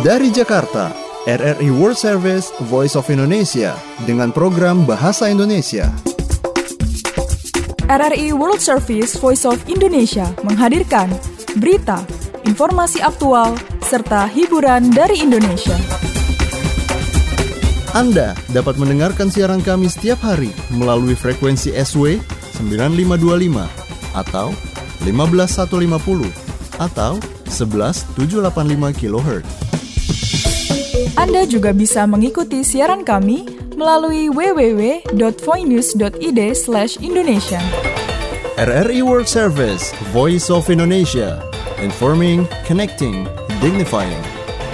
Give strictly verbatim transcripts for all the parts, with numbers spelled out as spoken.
Dari Jakarta, R R I World Service Voice of Indonesia dengan program Bahasa Indonesia. R R I World Service Voice of Indonesia menghadirkan berita, informasi aktual, serta hiburan dari Indonesia. Anda dapat mendengarkan siaran kami setiap hari melalui frekuensi S W sembilan lima dua lima atau lima belas seratus lima puluh atau sebelas tujuh delapan lima kilohertz. Anda juga bisa mengikuti siaran kami melalui w w w dot voinews dot i d slash indonesia. R R I World Service, Voice of Indonesia, informing, connecting, dignifying.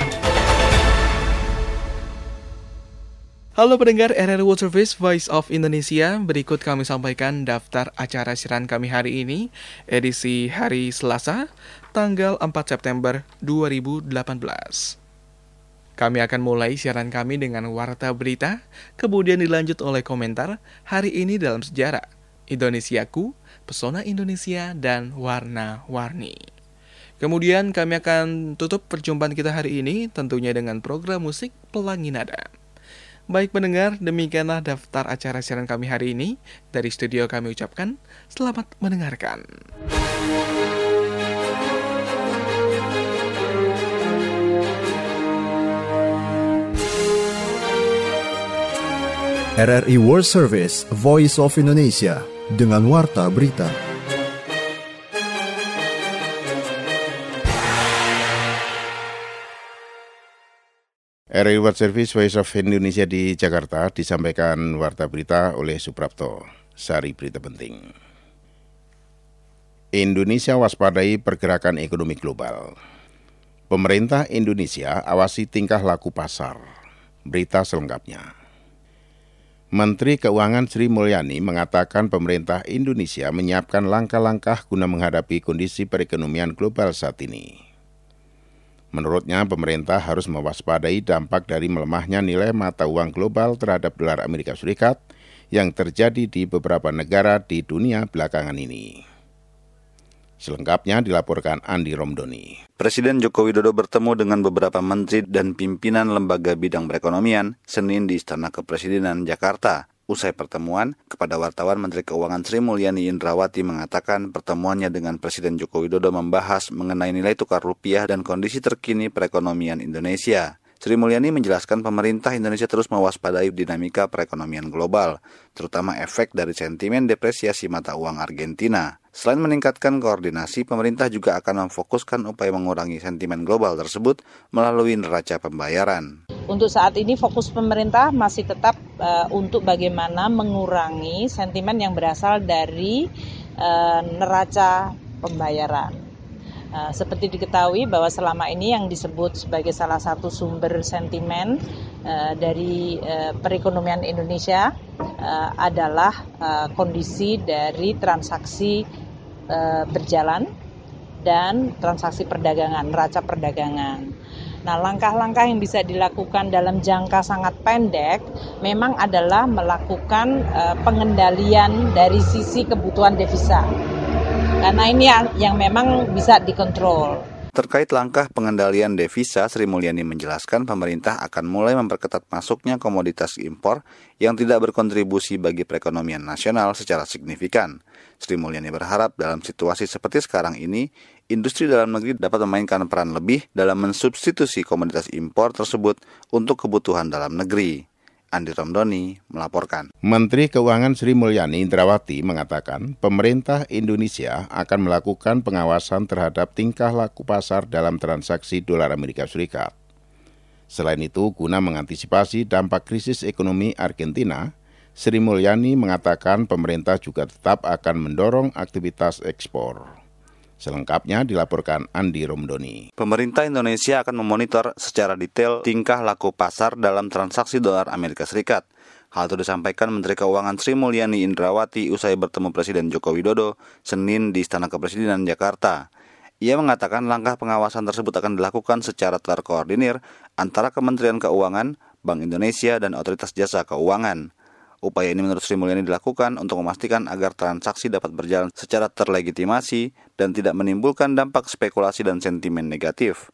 Halo pendengar R R I World Service Voice of Indonesia, berikut kami sampaikan daftar acara siaran kami hari ini, edisi hari Selasa, tanggal empat September dua ribu delapan belas. Kami akan mulai siaran kami dengan warta berita, kemudian dilanjut oleh komentar hari ini dalam sejarah, Indonesiaku, Pesona Indonesia, dan Warna-Warni. Kemudian kami akan tutup perjumpaan kita hari ini tentunya dengan program musik Pelangi Nada. Baik pendengar, demikianlah daftar acara siaran kami hari ini. Dari studio kami ucapkan selamat mendengarkan. R R I World Service, Voice of Indonesia, dengan warta berita. R R I World Service Voice of Indonesia di Jakarta disampaikan warta berita oleh Suprapto. Sari berita penting. Indonesia waspadai pergerakan ekonomi global. Pemerintah Indonesia awasi tingkah laku pasar. Berita selengkapnya. Menteri Keuangan Sri Mulyani mengatakan pemerintah Indonesia menyiapkan langkah-langkah guna menghadapi kondisi perekonomian global saat ini. Menurutnya, pemerintah harus mewaspadai dampak dari melemahnya nilai mata uang global terhadap dolar Amerika Serikat yang terjadi di beberapa negara di dunia belakangan ini. Selengkapnya dilaporkan Andi Romdoni. Presiden Joko Widodo bertemu dengan beberapa menteri dan pimpinan lembaga bidang perekonomian Senin di Istana Kepresidenan Jakarta. Usai pertemuan, kepada wartawan Menteri Keuangan Sri Mulyani Indrawati mengatakan pertemuannya dengan Presiden Joko Widodo membahas mengenai nilai tukar rupiah dan kondisi terkini perekonomian Indonesia. Sri Mulyani menjelaskan pemerintah Indonesia terus mewaspadai dinamika perekonomian global, terutama efek dari sentimen depresiasi mata uang Argentina. Selain meningkatkan koordinasi, pemerintah juga akan memfokuskan upaya mengurangi sentimen global tersebut melalui neraca pembayaran. Untuk saat ini fokus pemerintah masih tetap uh, untuk bagaimana mengurangi sentimen yang berasal dari uh, neraca pembayaran. Uh, seperti diketahui bahwa selama ini yang disebut sebagai salah satu sumber sentimen uh, dari uh, perekonomian Indonesia uh, adalah uh, kondisi dari transaksi uh, berjalan dan transaksi perdagangan, neraca perdagangan. Nah, langkah-langkah yang bisa dilakukan dalam jangka sangat pendek memang adalah melakukan uh, pengendalian dari sisi kebutuhan devisa. Karena ini yang, yang memang bisa dikontrol. Terkait langkah pengendalian devisa, Sri Mulyani menjelaskan pemerintah akan mulai memperketat masuknya komoditas impor yang tidak berkontribusi bagi perekonomian nasional secara signifikan. Sri Mulyani berharap dalam situasi seperti sekarang ini, industri dalam negeri dapat memainkan peran lebih dalam mensubstitusi komoditas impor tersebut untuk kebutuhan dalam negeri. Andi Romdoni melaporkan. Menteri Keuangan Sri Mulyani Indrawati mengatakan pemerintah Indonesia akan melakukan pengawasan terhadap tingkah laku pasar dalam transaksi dolar Amerika Serikat. Selain itu, guna mengantisipasi dampak krisis ekonomi Argentina, Sri Mulyani mengatakan pemerintah juga tetap akan mendorong aktivitas ekspor. Selengkapnya dilaporkan Andi Romdoni. Pemerintah Indonesia akan memonitor secara detail tingkah laku pasar dalam transaksi dolar Amerika Serikat. Hal itu disampaikan Menteri Keuangan Sri Mulyani Indrawati usai bertemu Presiden Joko Widodo Senin di Istana Kepresidenan Jakarta. Ia mengatakan langkah pengawasan tersebut akan dilakukan secara terkoordinir antara Kementerian Keuangan, Bank Indonesia, dan Otoritas Jasa Keuangan. Upaya ini menurut Sri Mulyani dilakukan untuk memastikan agar transaksi dapat berjalan secara terlegitimasi dan tidak menimbulkan dampak spekulasi dan sentimen negatif.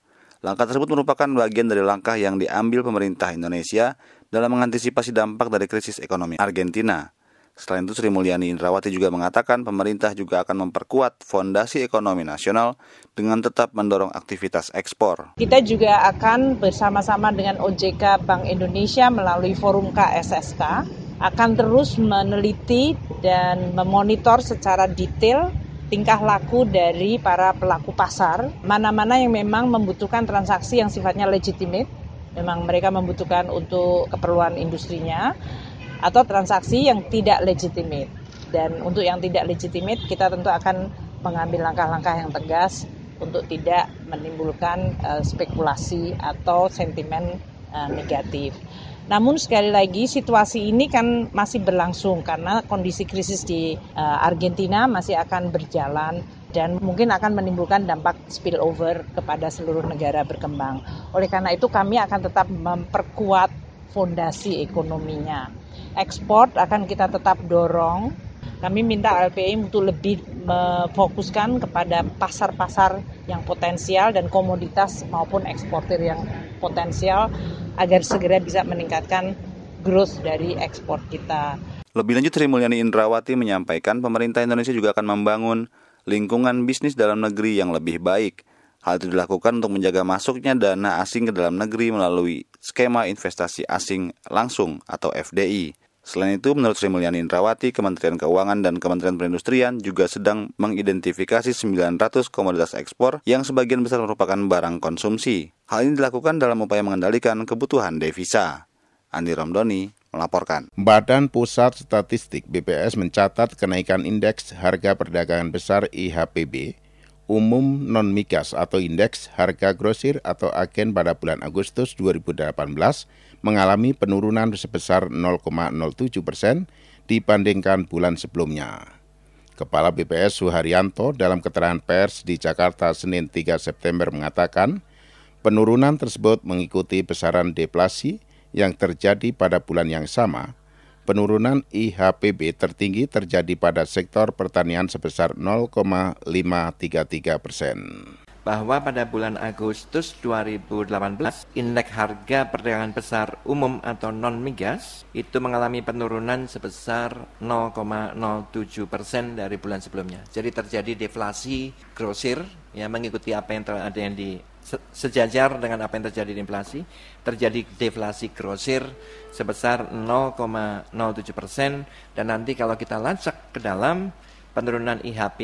Langkah tersebut merupakan bagian dari langkah yang diambil pemerintah Indonesia dalam mengantisipasi dampak dari krisis ekonomi Argentina. Selain itu, Sri Mulyani Indrawati juga mengatakan pemerintah juga akan memperkuat fondasi ekonomi nasional dengan tetap mendorong aktivitas ekspor. Kita juga akan bersama-sama dengan O J K Bank Indonesia melalui Forum K S S K akan terus meneliti dan memonitor secara detail tingkah laku dari para pelaku pasar, mana-mana yang memang membutuhkan transaksi yang sifatnya legitimate, memang mereka membutuhkan untuk keperluan industrinya, atau transaksi yang tidak legitimate. Dan untuk yang tidak legitimate, kita tentu akan mengambil langkah-langkah yang tegas untuk tidak menimbulkan uh, spekulasi atau sentimen uh, negatif. Namun sekali lagi situasi ini kan masih berlangsung karena kondisi krisis di uh, Argentina masih akan berjalan dan mungkin akan menimbulkan dampak spillover kepada seluruh negara berkembang. Oleh karena itu kami akan tetap memperkuat fondasi ekonominya. Ekspor akan kita tetap dorong. Kami minta L P I untuk lebih memfokuskan kepada pasar-pasar yang potensial dan komoditas maupun eksportir yang potensial agar segera bisa meningkatkan growth dari ekspor kita. Lebih lanjut, Sri Mulyani Indrawati menyampaikan pemerintah Indonesia juga akan membangun lingkungan bisnis dalam negeri yang lebih baik. Hal itu dilakukan untuk menjaga masuknya dana asing ke dalam negeri melalui skema investasi asing langsung atau F D I. Selain itu, menurut Sri Mulyani Indrawati, Kementerian Keuangan dan Kementerian Perindustrian juga sedang mengidentifikasi sembilan ratus komoditas ekspor yang sebagian besar merupakan barang konsumsi. Hal ini dilakukan dalam upaya mengendalikan kebutuhan devisa. Andi Romdoni melaporkan. Badan Pusat Statistik B P S mencatat kenaikan indeks harga perdagangan besar I H P B umum non-migas atau indeks harga grosir atau agen pada bulan Agustus dua ribu delapan belas mengalami penurunan sebesar nol koma nol tujuh persen dibandingkan bulan sebelumnya. Kepala B P S Suharyanto dalam keterangan pers di Jakarta Senin tiga September mengatakan, penurunan tersebut mengikuti besaran deflasi yang terjadi pada bulan yang sama. Penurunan I H P B tertinggi terjadi pada sektor pertanian sebesar nol koma lima tiga tiga persen. Bahwa pada bulan Agustus dua ribu delapan belas, indeks harga perdagangan besar umum atau non-migas itu mengalami penurunan sebesar nol koma nol tujuh persen dari bulan sebelumnya. Jadi terjadi deflasi grosir, ya, mengikuti apa yang ada yang di sejajar dengan apa yang terjadi di inflasi, terjadi deflasi grosir sebesar nol koma nol tujuh persen, dan nanti kalau kita lacak ke dalam penurunan I H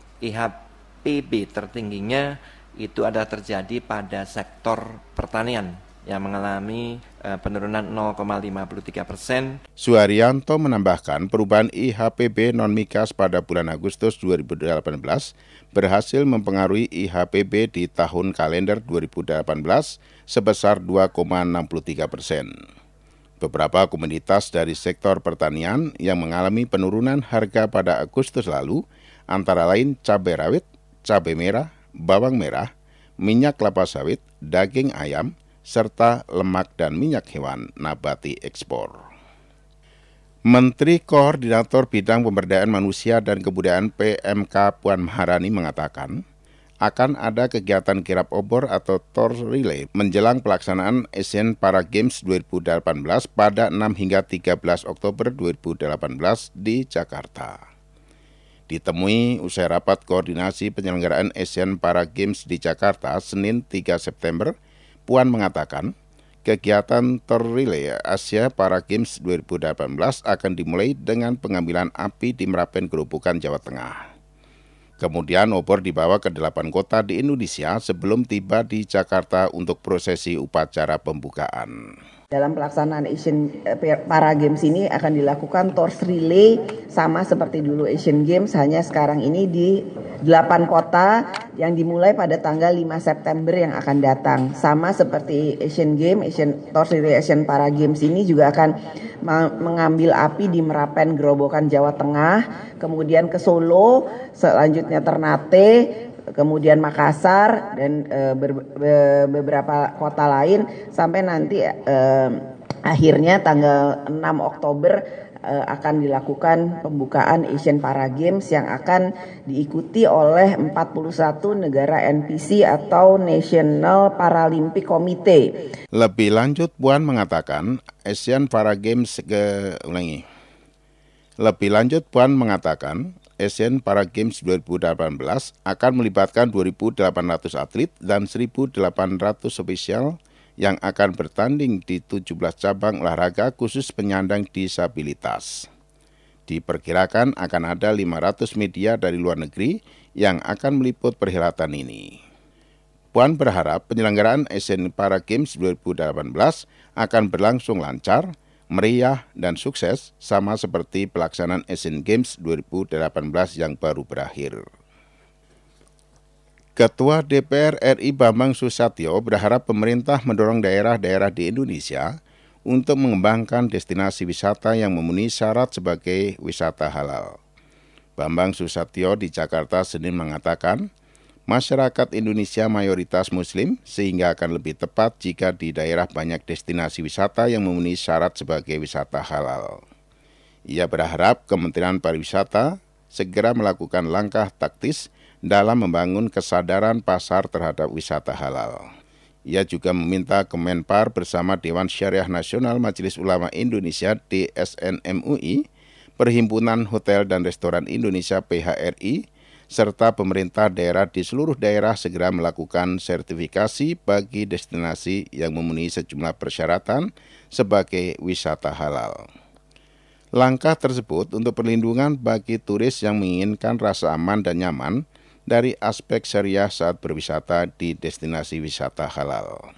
P B tertingginya itu ada terjadi pada sektor pertanian yang mengalami uh, penurunan nol koma lima tiga persen. Suharyanto menambahkan perubahan I H P B non-migas pada bulan Agustus dua ribu delapan belas berhasil mempengaruhi I H P B di tahun kalender dua ribu delapan belas sebesar dua koma enam tiga persen. Beberapa komoditas dari sektor pertanian yang mengalami penurunan harga pada Agustus lalu antara lain cabai rawit, cabai merah, bawang merah, minyak kelapa sawit, daging ayam, serta lemak dan minyak hewan nabati ekspor. Menteri Koordinator Bidang Pemberdayaan Manusia dan Kebudayaan P M K Puan Maharani mengatakan, akan ada kegiatan kirap obor atau tour relay menjelang pelaksanaan Asian Para Games dua ribu delapan belas pada enam hingga tiga belas Oktober dua ribu delapan belas di Jakarta. Ditemui usai rapat koordinasi penyelenggaraan Asian Para Games di Jakarta Senin tiga September, Puan mengatakan, kegiatan tour relay Asia Para Games dua ribu delapan belas akan dimulai dengan pengambilan api di Merapen Gerobokan, Jawa Tengah. Kemudian obor dibawa ke delapan kota di Indonesia sebelum tiba di Jakarta untuk prosesi upacara pembukaan. Dalam pelaksanaan Asian Para Games ini akan dilakukan tour relay sama seperti dulu Asian Games, hanya sekarang ini di delapan kota yang dimulai pada tanggal lima September yang akan datang. Sama seperti Asian Games, Asian Tour Relay Asian Para Games ini juga akan mengambil api di Merapen Gerobokan, Jawa Tengah, kemudian ke Solo, selanjutnya Ternate, kemudian Makassar dan e, ber, be, beberapa kota lain sampai nanti e, akhirnya tanggal enam Oktober akan dilakukan pembukaan Asian Para Games yang akan diikuti oleh empat puluh satu negara N P C atau National Paralympic Committee. Lebih lanjut, Puan mengatakan Asian Para Games ke ulangi. Lebih lanjut, Puan mengatakan Asian Para Games dua ribu delapan belas akan melibatkan dua ribu delapan ratus atlet dan seribu delapan ratus ofisial yang akan bertanding di tujuh belas cabang olahraga khusus penyandang disabilitas. Diperkirakan akan ada lima ratus media dari luar negeri yang akan meliput perhelatan ini. Puan berharap penyelenggaraan Asian Para Games dua ribu delapan belas akan berlangsung lancar, meriah, dan sukses sama seperti pelaksanaan Asian Games dua ribu delapan belas yang baru berakhir. Ketua D P R R I Bambang Susatyo berharap pemerintah mendorong daerah-daerah di Indonesia untuk mengembangkan destinasi wisata yang memenuhi syarat sebagai wisata halal. Bambang Susatyo di Jakarta Senin mengatakan, masyarakat Indonesia mayoritas Muslim sehingga akan lebih tepat jika di daerah banyak destinasi wisata yang memenuhi syarat sebagai wisata halal. Ia berharap Kementerian Pariwisata segera melakukan langkah taktis dalam membangun kesadaran pasar terhadap wisata halal. Ia juga meminta Kemenpar bersama Dewan Syariah Nasional Majelis Ulama Indonesia D S N M U I, Perhimpunan Hotel dan Restoran Indonesia P H R I, serta pemerintah daerah di seluruh daerah segera melakukan sertifikasi bagi destinasi yang memenuhi sejumlah persyaratan sebagai wisata halal. Langkah tersebut untuk perlindungan bagi turis yang menginginkan rasa aman dan nyaman dari aspek syariah saat berwisata di destinasi wisata halal.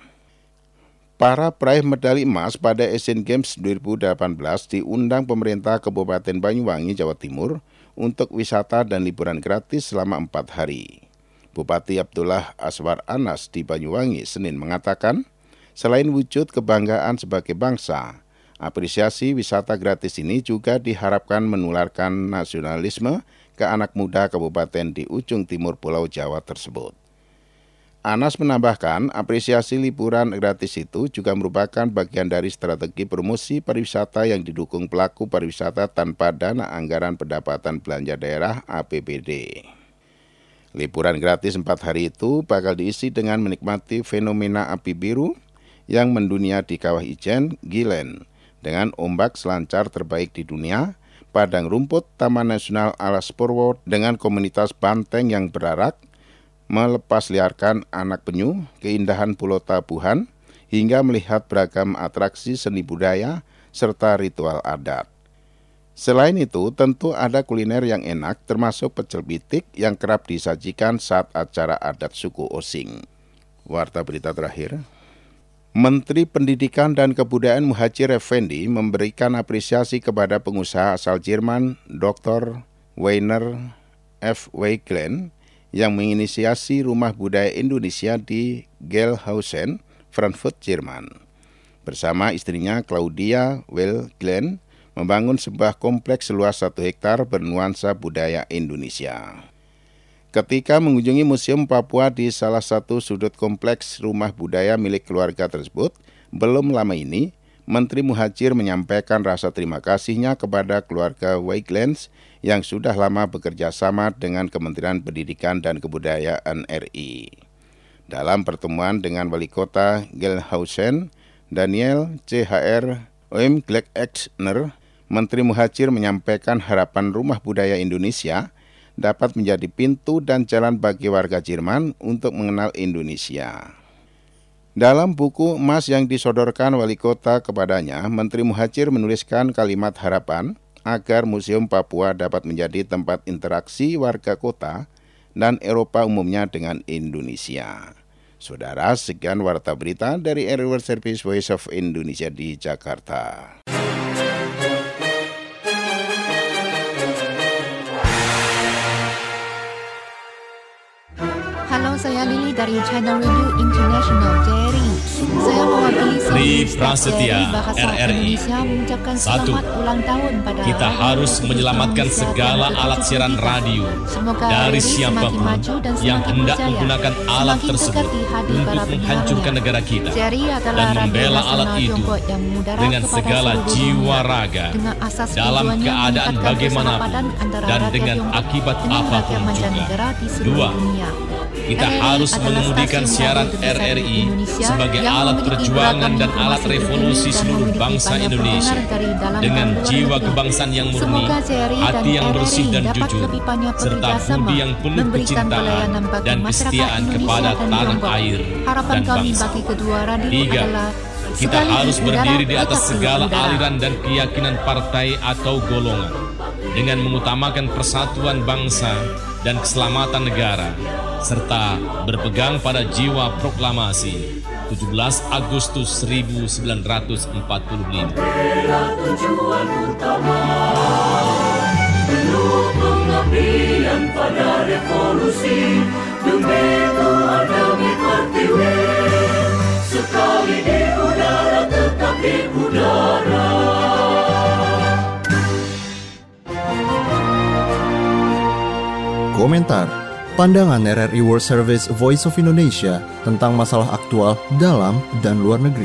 Para peraih medali emas pada Asian Games dua ribu delapan belas diundang pemerintah Kabupaten Banyuwangi, Jawa Timur untuk wisata dan liburan gratis selama empat hari. Bupati Abdullah Aswar Anas di Banyuwangi Senin mengatakan, selain wujud kebanggaan sebagai bangsa, apresiasi wisata gratis ini juga diharapkan menularkan nasionalisme ke anak muda kabupaten di ujung timur Pulau Jawa tersebut. Anas menambahkan, apresiasi liburan gratis itu juga merupakan bagian dari strategi promosi pariwisata yang didukung pelaku pariwisata tanpa dana anggaran pendapatan belanja daerah A P B D. Liburan gratis empat hari itu bakal diisi dengan menikmati fenomena api biru yang mendunia di Kawah Ijen, Gilen, dengan ombak selancar terbaik di dunia, padang rumput Taman Nasional Alas Purwo dengan komunitas banteng yang berarak, melepas liarkan anak penyu, keindahan Pulau Tabuhan, hingga melihat beragam atraksi seni budaya serta ritual adat. Selain itu, tentu ada kuliner yang enak termasuk pecel bitik yang kerap disajikan saat acara adat suku Osing. Warta berita terakhir. Menteri Pendidikan dan Kebudayaan Muhadjir Effendi memberikan apresiasi kepada pengusaha asal Jerman Doktor Weiner F. Weiglen yang menginisiasi Rumah Budaya Indonesia di Gelhausen, Frankfurt, Jerman. Bersama istrinya Claudia Weiglen membangun sebuah kompleks seluas satu hektar bernuansa budaya Indonesia. Ketika mengunjungi Museum Papua di salah satu sudut kompleks rumah budaya milik keluarga tersebut, belum lama ini, Menteri Muhadjir menyampaikan rasa terima kasihnya kepada keluarga Weiglens yang sudah lama bekerja sama dengan Kementerian Pendidikan dan Kebudayaan R I. Dalam pertemuan dengan Wali Kota Gelhausen, Daniel C H R Oemgleck-Exner, Menteri Muhadjir menyampaikan harapan Rumah Budaya Indonesia dapat menjadi pintu dan jalan bagi warga Jerman untuk mengenal Indonesia. Dalam buku emas yang disodorkan Wali Kota kepadanya, Menteri Muhadjir menuliskan kalimat harapan agar Museum Papua dapat menjadi tempat interaksi warga kota dan Eropa umumnya dengan Indonesia. Saudara, sekian warta berita dari R I World Service Voice of Indonesia di Jakarta. saya Lili dari Channel Radio International J R I. Saya mewakili Tri Prasetya, R R I. Satu, kita harus menyelamatkan segala alat siaran radio dari siapapun yang hendak menggunakan alat tersebut untuk menghancurkan negara kita dan membela alat itu dengan segala jiwa raga dalam keadaan bagaimanapun dan dengan akibat apapun juga. Dua, kita harus mengemudikan siaran R R I sebagai alat perjuangan dan alat revolusi seluruh bangsa Indonesia dengan jiwa kebangsaan yang murni, hati yang bersih dan jujur, serta budi yang penuh kecintaan dan kesetiaan kepada tanah air dan bangsa. Tiga, kita harus berdiri di atas segala aliran dan keyakinan partai atau golongan dengan mengutamakan persatuan bangsa dan keselamatan negara, serta berpegang pada jiwa proklamasi tujuh belas Agustus seribu sembilan ratus empat puluh lima. Tujuan utama penuh pengabdian pada revolusi demi Tuhan demi Pertiwi, sekali di udara tetap di udara. Komentar, pandangan R R I World Service Voice of Indonesia tentang masalah aktual dalam dan luar negeri.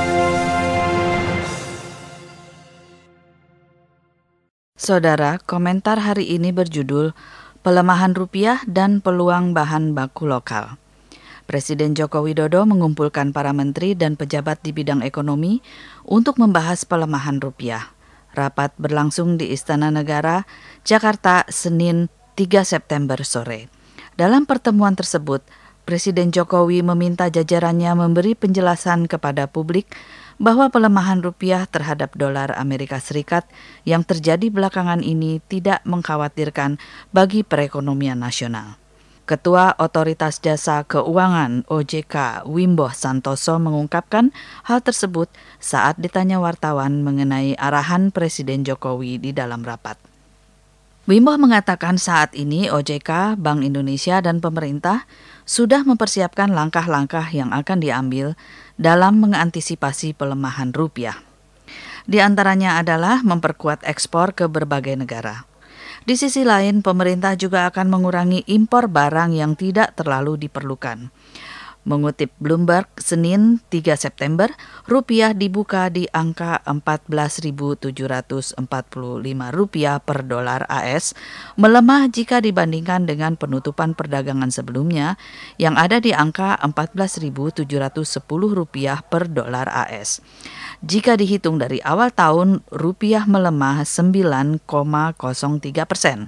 Saudara, komentar hari ini berjudul Pelemahan Rupiah dan Peluang Bahan Baku Lokal. Presiden Joko Widodo mengumpulkan para menteri dan pejabat di bidang ekonomi untuk membahas pelemahan rupiah. Rapat berlangsung di Istana Negara, Jakarta, Senin tiga September sore. Dalam pertemuan tersebut, Presiden Jokowi meminta jajarannya memberi penjelasan kepada publik bahwa pelemahan rupiah terhadap dolar Amerika Serikat yang terjadi belakangan ini tidak mengkhawatirkan bagi perekonomian nasional. Ketua Otoritas Jasa Keuangan O J K Wimbo Santoso mengungkapkan hal tersebut saat ditanya wartawan mengenai arahan Presiden Jokowi di dalam rapat. Wimbo mengatakan saat ini O J K, Bank Indonesia, dan pemerintah sudah mempersiapkan langkah-langkah yang akan diambil dalam mengantisipasi pelemahan rupiah. Di antaranya adalah memperkuat ekspor ke berbagai negara. Di sisi lain, pemerintah juga akan mengurangi impor barang yang tidak terlalu diperlukan. Mengutip Bloomberg, Senin tiga September, rupiah dibuka di angka empat belas ribu tujuh ratus empat puluh lima rupiah per dolar A S, melemah jika dibandingkan dengan penutupan perdagangan sebelumnya yang ada di angka empat belas ribu tujuh ratus sepuluh rupiah per dolar A S. Jika dihitung dari awal tahun, rupiah melemah sembilan koma nol tiga persen.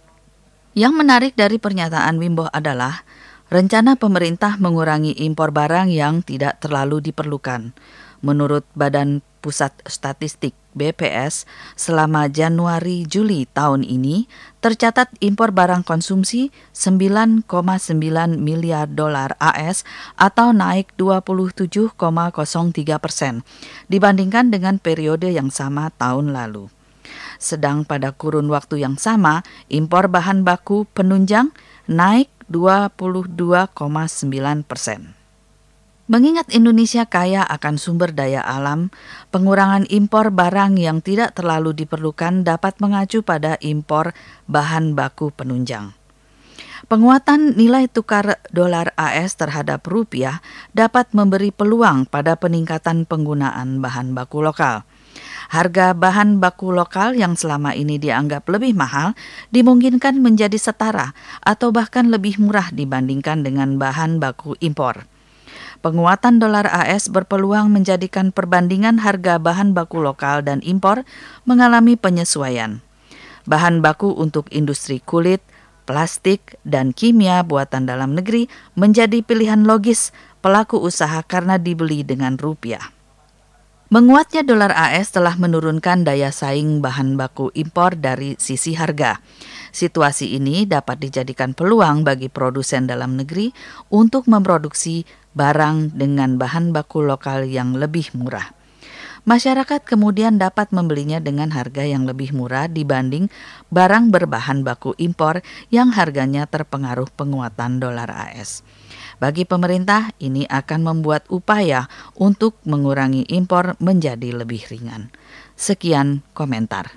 Yang menarik dari pernyataan Wimbo adalah rencana pemerintah mengurangi impor barang yang tidak terlalu diperlukan. Menurut Badan Pusat Statistik B P S, selama Januari-Juli tahun ini tercatat impor barang konsumsi sembilan koma sembilan miliar dolar A S atau naik dua puluh tujuh koma nol tiga persen dibandingkan dengan periode yang sama tahun lalu. Sedang pada kurun waktu yang sama, impor bahan baku penunjang naik dua puluh dua koma sembilan persen. Mengingat Indonesia kaya akan sumber daya alam, pengurangan impor barang yang tidak terlalu diperlukan dapat mengacu pada impor bahan baku penunjang. Penguatan nilai tukar dolar A S terhadap rupiah dapat memberi peluang pada peningkatan penggunaan bahan baku lokal. Harga bahan baku lokal yang selama ini dianggap lebih mahal dimungkinkan menjadi setara atau bahkan lebih murah dibandingkan dengan bahan baku impor. Penguatan dolar A S berpeluang menjadikan perbandingan harga bahan baku lokal dan impor mengalami penyesuaian. Bahan baku untuk industri kulit, plastik, dan kimia buatan dalam negeri menjadi pilihan logis pelaku usaha karena dibeli dengan rupiah. Menguatnya dolar A S telah menurunkan daya saing bahan baku impor dari sisi harga. Situasi ini dapat dijadikan peluang bagi produsen dalam negeri untuk memproduksi barang dengan bahan baku lokal yang lebih murah. Masyarakat kemudian dapat membelinya dengan harga yang lebih murah dibanding barang berbahan baku impor yang harganya terpengaruh penguatan dolar A S. Bagi pemerintah, ini akan membuat upaya untuk mengurangi impor menjadi lebih ringan. Sekian komentar.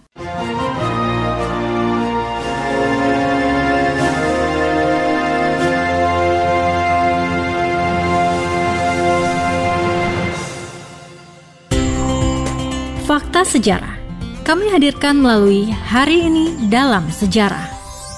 Fakta Sejarah kami hadirkan melalui Hari Ini Dalam Sejarah.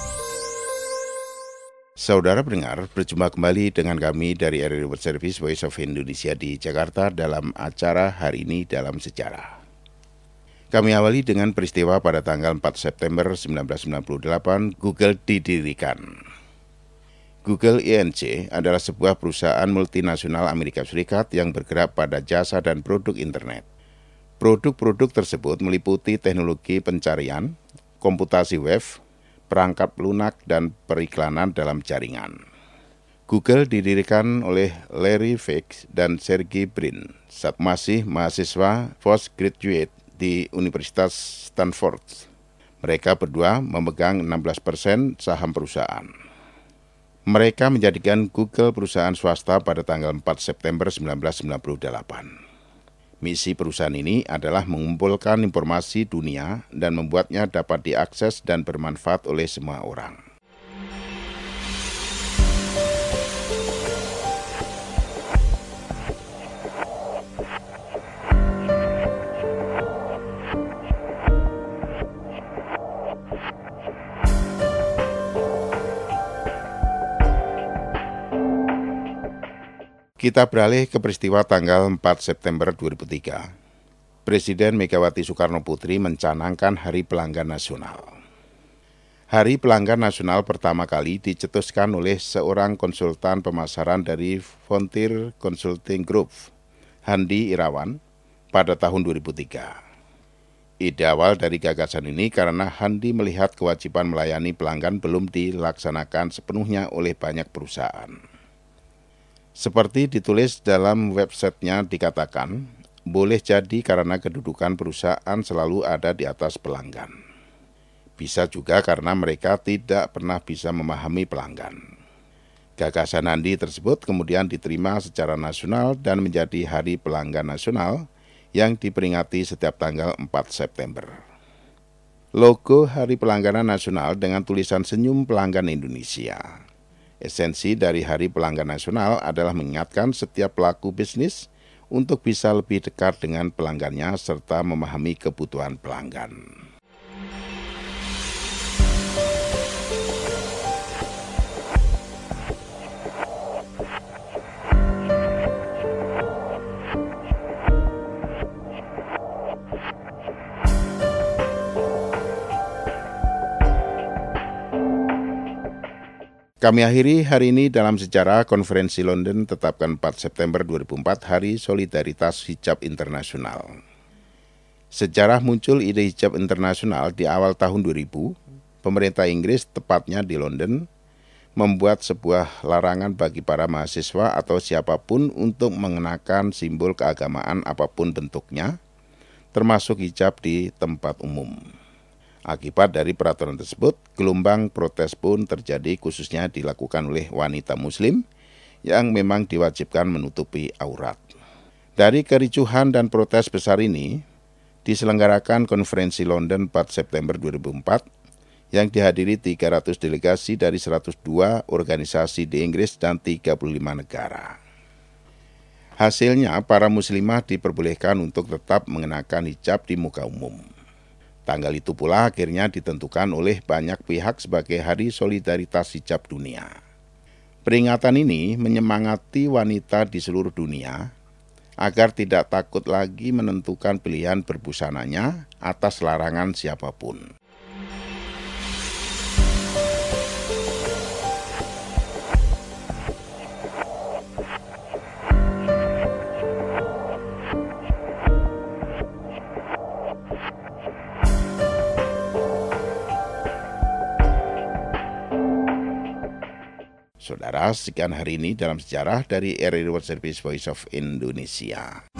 Saudara pendengar, berjumpa kembali dengan kami dari R R I World Service Voice of Indonesia di Jakarta dalam acara Hari Ini Dalam Sejarah. Kami awali dengan peristiwa pada tanggal empat September seribu sembilan ratus sembilan puluh delapan, Google didirikan. Google Inc adalah sebuah perusahaan multinasional Amerika Serikat yang bergerak pada jasa dan produk internet. Produk-produk tersebut meliputi teknologi pencarian, komputasi web, perangkat lunak, dan periklanan dalam jaringan. Google didirikan oleh Larry Page dan Sergey Brin saat masih mahasiswa postgraduate di Universitas Stanford. Mereka berdua memegang enam belas persen saham perusahaan. Mereka menjadikan Google perusahaan swasta pada tanggal empat September seribu sembilan ratus sembilan puluh delapan. Misi perusahaan ini adalah mengumpulkan informasi dunia dan membuatnya dapat diakses dan bermanfaat oleh semua orang. Kita beralih ke peristiwa tanggal empat September dua ribu tiga. Presiden Megawati Soekarno Putri mencanangkan Hari Pelanggan Nasional. Hari Pelanggan Nasional pertama kali dicetuskan oleh seorang konsultan pemasaran dari Frontier Consulting Group, Handi Irawan, pada tahun dua ribu tiga. Ide awal dari gagasan ini karena Handi melihat kewajiban melayani pelanggan belum dilaksanakan sepenuhnya oleh banyak perusahaan. Seperti ditulis dalam websitenya dikatakan, boleh jadi karena kedudukan perusahaan selalu ada di atas pelanggan. Bisa juga karena mereka tidak pernah bisa memahami pelanggan. Gagasan Handi tersebut kemudian diterima secara nasional dan menjadi Hari Pelanggan Nasional yang diperingati setiap tanggal empat September. Logo Hari Pelanggan Nasional dengan tulisan Senyum Pelanggan Indonesia. Esensi dari Hari Pelanggan Nasional adalah mengingatkan setiap pelaku bisnis untuk bisa lebih dekat dengan pelanggannya serta memahami kebutuhan pelanggan. Kami akhiri hari ini dalam sejarah. Konferensi London tetapkan empat September dua ribu empat Hari Solidaritas Hijab Internasional. Sejarah muncul ide hijab internasional di awal tahun dua ribu. Pemerintah Inggris, tepatnya di London, membuat sebuah larangan bagi para mahasiswa atau siapapun untuk mengenakan simbol keagamaan apapun bentuknya, termasuk hijab di tempat umum. Akibat dari peraturan tersebut, gelombang protes pun terjadi khususnya dilakukan oleh wanita muslim yang memang diwajibkan menutupi aurat. Dari kericuhan dan protes besar ini, diselenggarakan konferensi London empat September dua ribu empat yang dihadiri tiga ratus delegasi dari seratus dua organisasi di Inggris dan tiga puluh lima negara. Hasilnya, para muslimah diperbolehkan untuk tetap mengenakan hijab di muka umum. Tanggal itu pula akhirnya ditentukan oleh banyak pihak sebagai Hari Solidaritas Hijab Dunia. Peringatan ini menyemangati wanita di seluruh dunia agar tidak takut lagi menentukan pilihan berbusananya atas larangan siapapun. Saudara, sekian hari ini dalam sejarah dari R R I World Service Voice of Indonesia.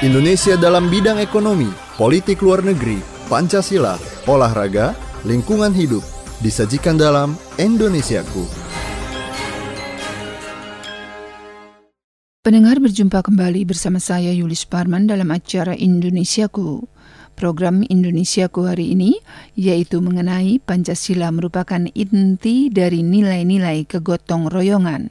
Indonesia dalam bidang ekonomi, politik luar negeri, Pancasila, olahraga, lingkungan hidup, disajikan dalam Indonesiaku. Pendengar, berjumpa kembali bersama saya Yulis Parman dalam acara Indonesiaku. Program Indonesiaku hari ini yaitu mengenai Pancasila merupakan inti dari nilai-nilai kegotong royongan.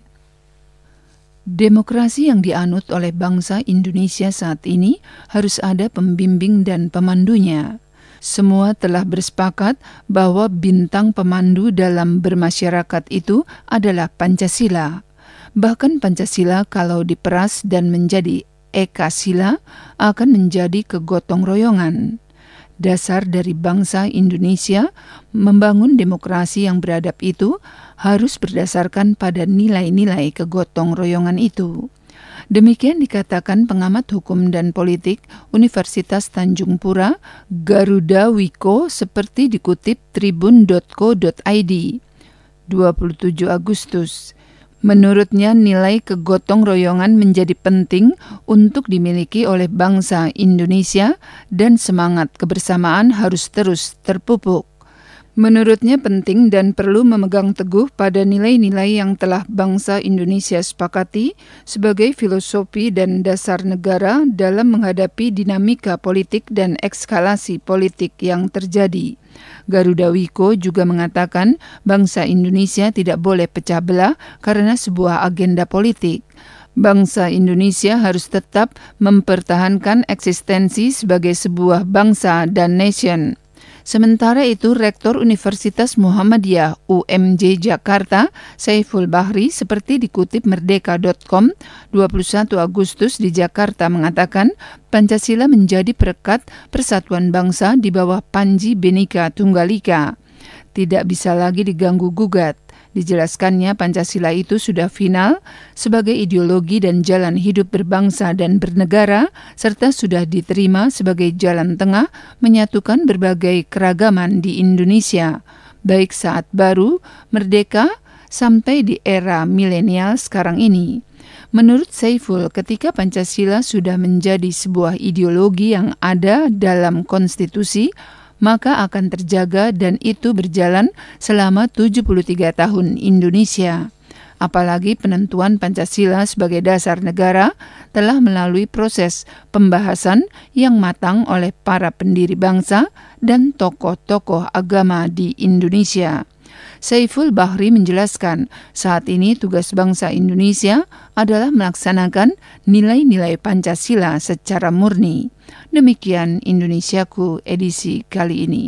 Demokrasi yang dianut oleh bangsa Indonesia saat ini harus ada pembimbing dan pemandunya. Semua telah bersepakat bahwa bintang pemandu dalam bermasyarakat itu adalah Pancasila. Bahkan Pancasila kalau diperas dan menjadi Eka Sila akan menjadi kegotong royongan. Dasar dari bangsa Indonesia membangun demokrasi yang beradab itu harus berdasarkan pada nilai-nilai kegotong royongan itu. Demikian dikatakan pengamat hukum dan politik Universitas Tanjung Pura, Garuda Wiko, seperti dikutip tribun dot co dot i d dua puluh tujuh Agustus. Menurutnya nilai kegotong royongan menjadi penting untuk dimiliki oleh bangsa Indonesia dan semangat kebersamaan harus terus terpupuk. Menurutnya penting dan perlu memegang teguh pada nilai-nilai yang telah bangsa Indonesia sepakati sebagai filosofi dan dasar negara dalam menghadapi dinamika politik dan ekskalasi politik yang terjadi. Garuda Wiko juga mengatakan bangsa Indonesia tidak boleh pecah belah karena sebuah agenda politik. Bangsa Indonesia harus tetap mempertahankan eksistensi sebagai sebuah bangsa dan nation. Sementara itu, Rektor Universitas Muhammadiyah U M J Jakarta, Saiful Bahri, seperti dikutip merdeka dot com dua puluh satu Agustus di Jakarta mengatakan Pancasila menjadi perekat persatuan bangsa di bawah Panji Bhinneka Tunggal Ika. Tidak bisa lagi diganggu-gugat. Dijelaskannya Pancasila itu sudah final sebagai ideologi dan jalan hidup berbangsa dan bernegara, serta sudah diterima sebagai jalan tengah menyatukan berbagai keragaman di Indonesia, baik saat baru, merdeka, sampai di era milenial sekarang ini. Menurut Saiful, ketika Pancasila sudah menjadi sebuah ideologi yang ada dalam konstitusi, maka akan terjaga dan itu berjalan selama tujuh puluh tiga tahun Indonesia. Apalagi penentuan Pancasila sebagai dasar negara telah melalui proses pembahasan yang matang oleh para pendiri bangsa dan tokoh-tokoh agama di Indonesia. Saiful Bahri menjelaskan, saat ini tugas bangsa Indonesia adalah melaksanakan nilai-nilai Pancasila secara murni. Demikian Indonesiaku edisi kali ini.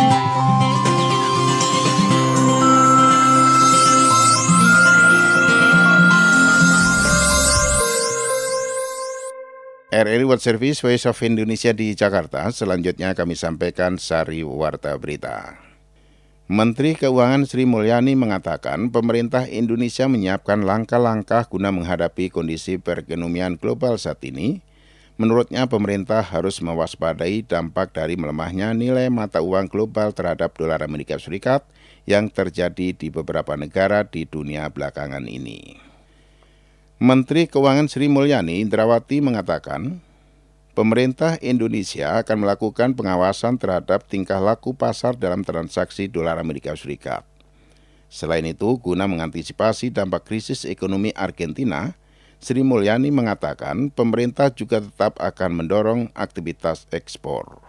R R I World Service Voice of Indonesia di Jakarta. Selanjutnya kami sampaikan sari warta berita. Menteri Keuangan Sri Mulyani mengatakan pemerintah Indonesia menyiapkan langkah-langkah guna menghadapi kondisi perekonomian global saat ini. Menurutnya pemerintah harus mewaspadai dampak dari melemahnya nilai mata uang global terhadap dolar Amerika Serikat yang terjadi di beberapa negara di dunia belakangan ini. Menteri Keuangan Sri Mulyani Indrawati mengatakan, pemerintah Indonesia akan melakukan pengawasan terhadap tingkah laku pasar dalam transaksi dolar Amerika Serikat. Selain itu, guna mengantisipasi dampak krisis ekonomi Argentina, Sri Mulyani mengatakan pemerintah juga tetap akan mendorong aktivitas ekspor.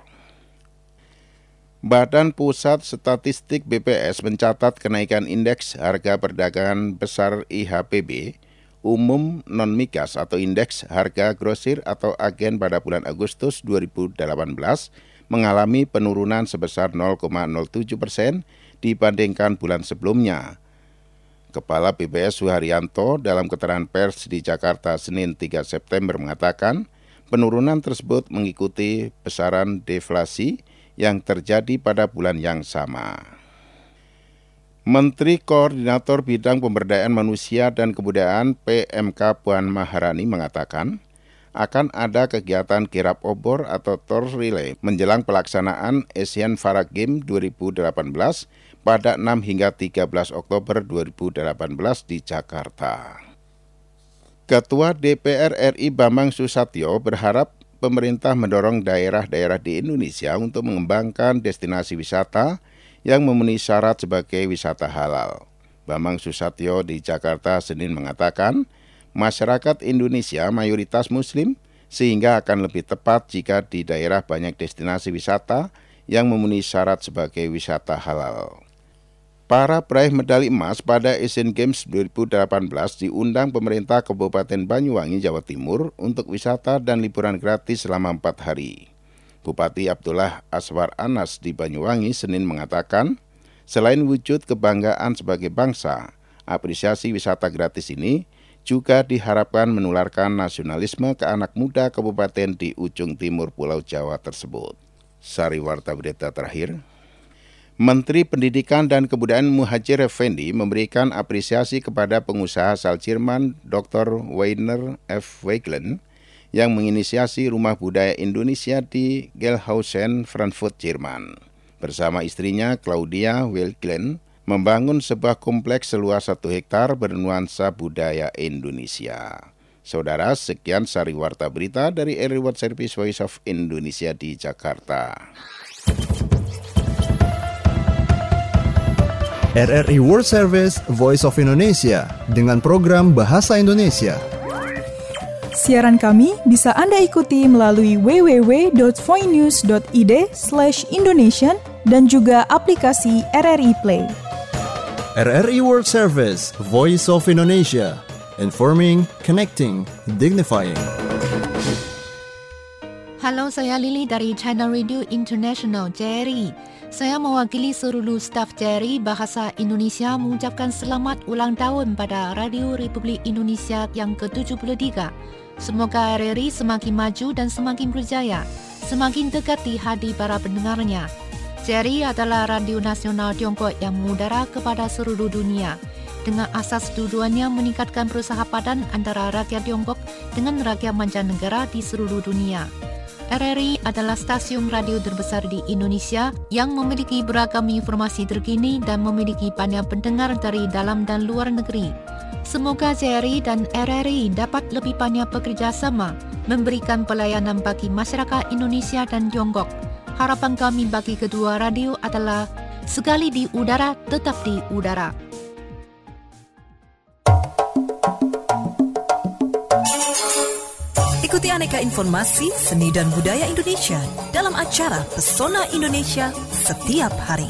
Badan Pusat Statistik B P S mencatat kenaikan indeks harga perdagangan besar I H P B umum non-migas atau indeks harga grosir atau agen pada bulan Agustus dua ribu delapan belas mengalami penurunan sebesar nol koma nol tujuh persen dibandingkan bulan sebelumnya. Kepala B P S Suharyanto dalam keterangan pers di Jakarta Senin tiga September mengatakan penurunan tersebut mengikuti besaran deflasi yang terjadi pada bulan yang sama. Menteri Koordinator Bidang Pemberdayaan Manusia dan Kebudayaan P M K Puan Maharani mengatakan akan ada kegiatan kirap obor atau Tour Relay menjelang pelaksanaan Asian Para Games dua ribu delapan belas pada enam hingga tiga belas Oktober dua ribu delapan belas di Jakarta. Ketua D P R R I Bambang Susatyo berharap pemerintah mendorong daerah-daerah di Indonesia untuk mengembangkan destinasi wisata yang memenuhi syarat sebagai wisata halal. Bambang Susatyo di Jakarta Senin mengatakan, masyarakat Indonesia mayoritas Muslim sehingga akan lebih tepat jika di daerah banyak destinasi wisata yang memenuhi syarat sebagai wisata halal. Para peraih medali emas pada Asian Games dua ribu delapan belas diundang pemerintah Kabupaten Banyuwangi, Jawa Timur untuk wisata dan liburan gratis selama empat hari. Bupati Abdullah Aswar Anas di Banyuwangi Senin mengatakan, selain wujud kebanggaan sebagai bangsa, apresiasi wisata gratis ini juga diharapkan menularkan nasionalisme ke anak muda kabupaten di ujung timur Pulau Jawa tersebut. Sari Warta Berita terakhir. Menteri Pendidikan dan Kebudayaan Muhadjir Effendi memberikan apresiasi kepada pengusaha asal Jerman Doktor Weiner F. Weiglen yang menginisiasi Rumah Budaya Indonesia di Gelhausen, Frankfurt, Jerman. Bersama istrinya Claudia Weiglen membangun sebuah kompleks seluas satu hektar bernuansa budaya Indonesia. Saudara, sekian Sari Warta Berita dari R R I World Service Voice of Indonesia di Jakarta. R R I World Service Voice of Indonesia dengan program Bahasa Indonesia. Siaran kami bisa Anda ikuti melalui w w w dot voinews dot i d slash indonesian dan juga aplikasi R R I Play. R R I World Service Voice of Indonesia. Informing, connecting, dignifying. Halo, saya Lily dari Channel Radio International J R I. Saya mewakili seluruh staf J R I Bahasa Indonesia mengucapkan selamat ulang tahun pada Radio Republik Indonesia yang ke tujuh puluh tiga. Semoga R R I semakin maju dan semakin berjaya, semakin dekat di hati para pendengarnya. J R I adalah radio nasional Tiongkok yang mengudara kepada seluruh dunia, dengan asas tujuannya meningkatkan persahabatan antara rakyat Tiongkok dengan rakyat mancanegara di seluruh dunia. R R I adalah stasiun radio terbesar di Indonesia yang memiliki beragam informasi terkini dan memiliki banyak pendengar dari dalam dan luar negeri. Semoga J R I dan R R I dapat lebih banyak bekerja sama, memberikan pelayanan bagi masyarakat Indonesia dan Tiongkok. Harapan kami bagi kedua radio adalah sekali di udara, tetap di udara. Ikuti aneka informasi, seni dan budaya Indonesia dalam acara Pesona Indonesia setiap hari.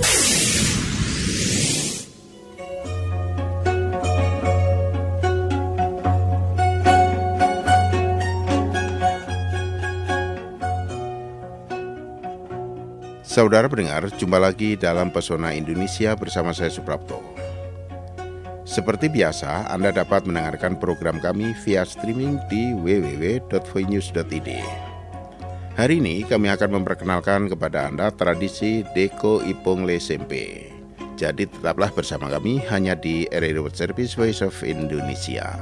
Saudara pendengar, jumpa lagi dalam Pesona Indonesia bersama saya Suprapto. Seperti biasa, Anda dapat mendengarkan program kami via streaming di w w w dot voinews dot i d. Hari ini kami akan memperkenalkan kepada Anda tradisi Deko Ipung Le Sempe. Jadi tetaplah bersama kami hanya di R R I World Service Voice of Indonesia.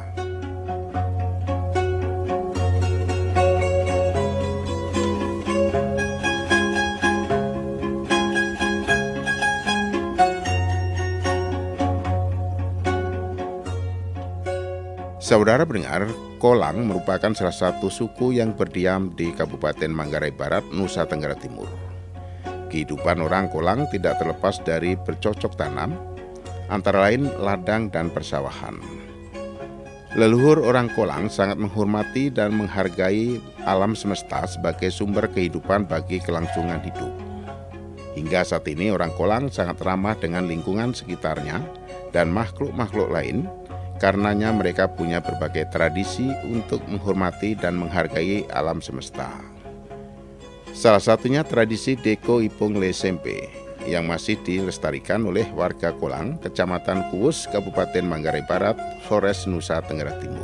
Saudara pendengar, Kolang merupakan salah satu suku yang berdiam di Kabupaten Manggarai Barat, Nusa Tenggara Timur. Kehidupan orang Kolang tidak terlepas dari bercocok tanam, antara lain ladang dan persawahan. Leluhur orang Kolang sangat menghormati dan menghargai alam semesta sebagai sumber kehidupan bagi kelangsungan hidup. Hingga saat ini orang Kolang sangat ramah dengan lingkungan sekitarnya dan makhluk-makhluk lain. Karenanya mereka punya berbagai tradisi untuk menghormati dan menghargai alam semesta. Salah satunya tradisi Deko Ipung Le Sempe yang masih dilestarikan oleh warga Kolang, Kecamatan Kuwus, Kabupaten Manggarai Barat, Flores, Nusa Tenggara Timur.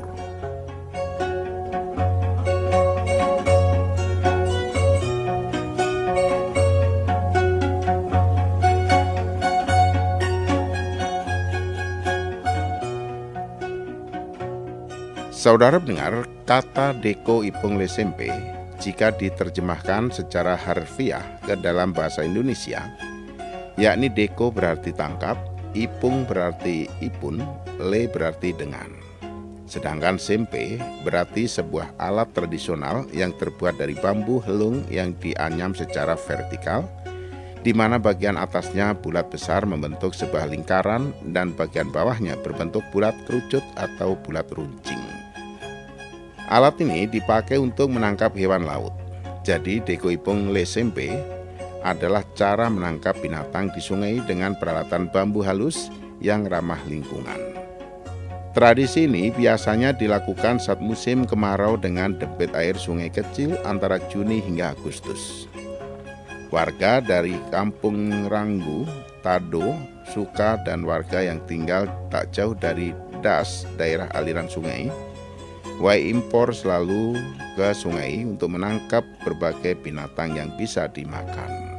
Saudara pendengar, kata Deko Ipung Le Sempe jika diterjemahkan secara harfiah ke dalam bahasa Indonesia, yakni Deko berarti tangkap, Ipung berarti ipun, Le berarti dengan. Sedangkan sempe berarti sebuah alat tradisional yang terbuat dari bambu helung yang dianyam secara vertikal, di mana bagian atasnya bulat besar membentuk sebuah lingkaran dan bagian bawahnya berbentuk bulat kerucut atau bulat runcing. Alat ini dipakai untuk menangkap hewan laut. Jadi deko ipung le sempe adalah cara menangkap binatang di sungai dengan peralatan bambu halus yang ramah lingkungan. Tradisi ini biasanya dilakukan saat musim kemarau dengan debit air sungai kecil antara Juni hingga Agustus. Warga dari Kampung Ranggu, Tado, Suka, dan warga yang tinggal tak jauh dari Das, daerah aliran sungai, wai impor selalu ke sungai untuk menangkap berbagai binatang yang bisa dimakan.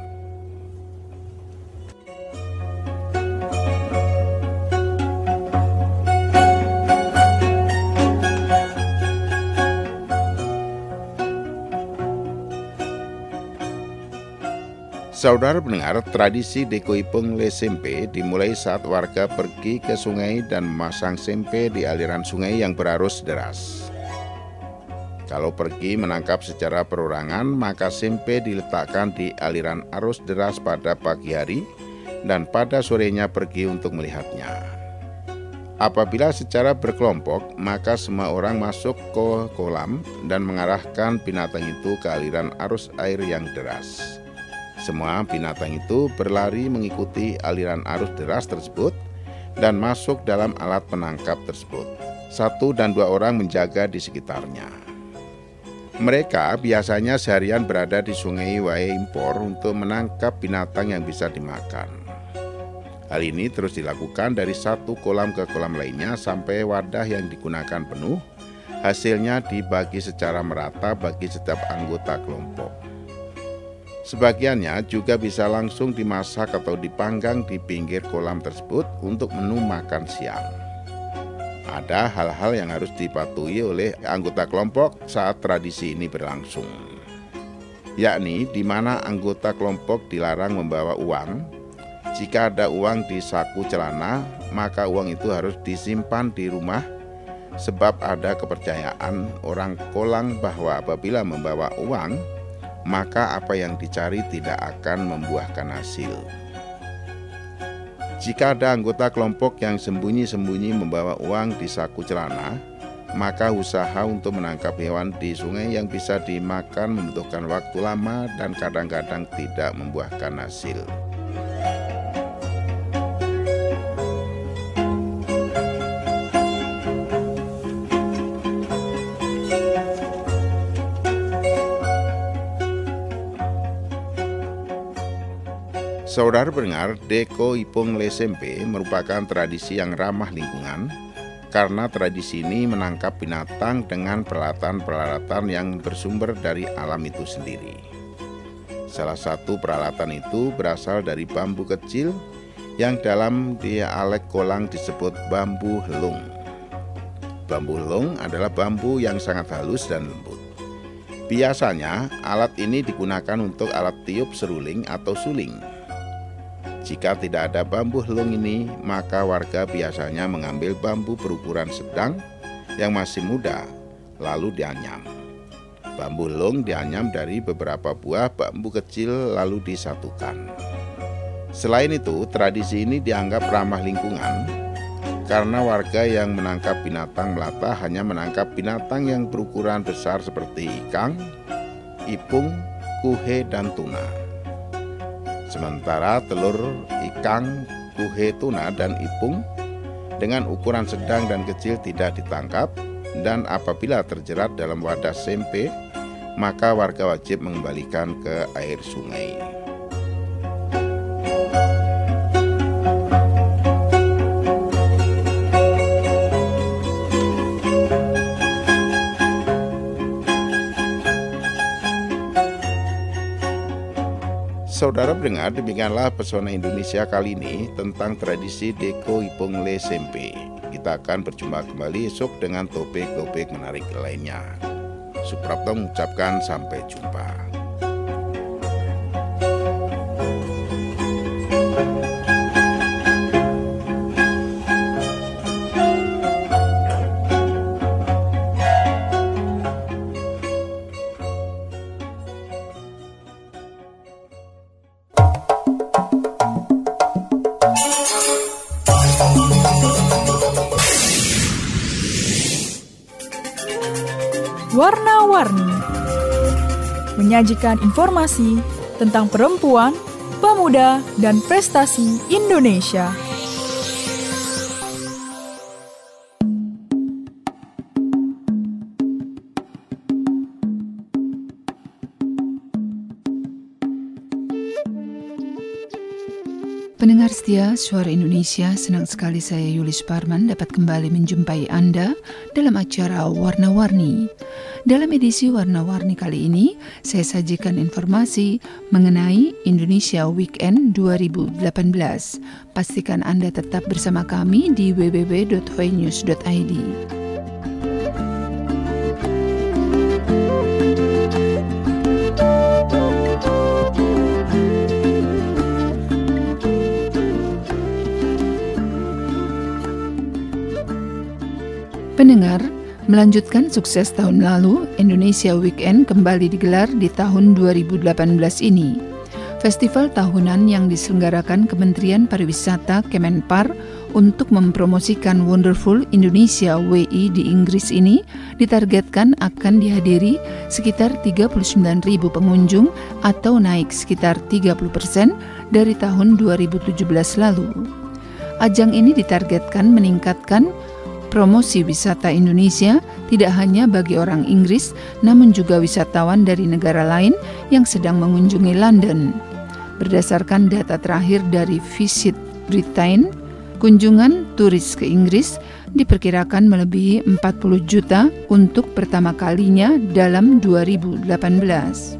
Saudara pendengar, tradisi deko ipung le sempe dimulai saat warga pergi ke sungai dan memasang sempe di aliran sungai yang berarus deras. Kalau pergi menangkap secara perorangan, maka sempe diletakkan di aliran arus deras pada pagi hari dan pada sorenya pergi untuk melihatnya. Apabila secara berkelompok, maka semua orang masuk ke kolam dan mengarahkan binatang itu ke aliran arus air yang deras. Semua binatang itu berlari mengikuti aliran arus deras tersebut dan masuk dalam alat penangkap tersebut. Satu dan dua orang menjaga di sekitarnya. Mereka biasanya seharian berada di sungai Wae Impor untuk menangkap binatang yang bisa dimakan. Hal ini terus dilakukan dari satu kolam ke kolam lainnya sampai wadah yang digunakan penuh. Hasilnya dibagi secara merata bagi setiap anggota kelompok. Sebagiannya juga bisa langsung dimasak atau dipanggang di pinggir kolam tersebut untuk menu makan siang. Ada hal-hal yang harus dipatuhi oleh anggota kelompok saat tradisi ini berlangsung, yakni di mana anggota kelompok dilarang membawa uang. Jika ada uang di saku celana, maka uang itu harus disimpan di rumah, sebab ada kepercayaan orang Kolang bahwa apabila membawa uang, maka apa yang dicari tidak akan membuahkan hasil. Jika ada anggota kelompok yang sembunyi-sembunyi membawa uang di saku celana, maka usaha untuk menangkap hewan di sungai yang bisa dimakan membutuhkan waktu lama dan kadang-kadang tidak membuahkan hasil. Saudara pendengar, deko ipung le sempe merupakan tradisi yang ramah lingkungan karena tradisi ini menangkap binatang dengan peralatan-peralatan yang bersumber dari alam itu sendiri. Salah satu peralatan itu berasal dari bambu kecil yang dalam dialek Kolang disebut bambu helung. Bambu helung adalah bambu yang sangat halus dan lembut. Biasanya alat ini digunakan untuk alat tiup seruling atau suling. Jika tidak ada bambu helung ini, maka warga biasanya mengambil bambu berukuran sedang yang masih muda, lalu dianyam. Bambu helung dianyam dari beberapa buah bambu kecil lalu disatukan. Selain itu, tradisi ini dianggap ramah lingkungan karena warga yang menangkap binatang melata hanya menangkap binatang yang berukuran besar seperti ikan, ipung, kuhe, dan tuna. Sementara telur ikan, kuhe, tuna, dan ipung dengan ukuran sedang dan kecil tidak ditangkap, dan apabila terjerat dalam wadah sempe, maka warga wajib mengembalikan ke air sungai. Saudara pendengar, demikianlah Pesona Indonesia kali ini tentang tradisi deko ipung le sempe. Kita akan berjumpa kembali esok dengan topik-topik menarik lainnya. Suprapto mengucapkan sampai jumpa. Warna-warni menyajikan informasi tentang perempuan, pemuda, dan prestasi Indonesia. Pendengar setia Suara Indonesia, senang sekali saya Yuli Suparman dapat kembali menjumpai Anda dalam acara Warna-Warni. Dalam edisi Warna-Warni kali ini, saya sajikan informasi mengenai Indonesia Weekend dua ribu delapan belas. Pastikan Anda tetap bersama kami di w w w dot voi news dot i d. Pendengar, melanjutkan sukses tahun lalu, Indonesia Weekend kembali digelar di tahun dua ribu delapan belas ini. Festival tahunan yang diselenggarakan Kementerian Pariwisata Kemenpar untuk mempromosikan Wonderful Indonesia W I di Inggris ini ditargetkan akan dihadiri sekitar tiga puluh sembilan ribu pengunjung atau naik sekitar tiga puluh persen dari tahun dua ribu tujuh belas lalu. Ajang ini ditargetkan meningkatkan promosi wisata Indonesia tidak hanya bagi orang Inggris, namun juga wisatawan dari negara lain yang sedang mengunjungi London. Berdasarkan data terakhir dari Visit Britain, kunjungan turis ke Inggris diperkirakan melebihi empat puluh juta untuk pertama kalinya dalam dua ribu delapan belas.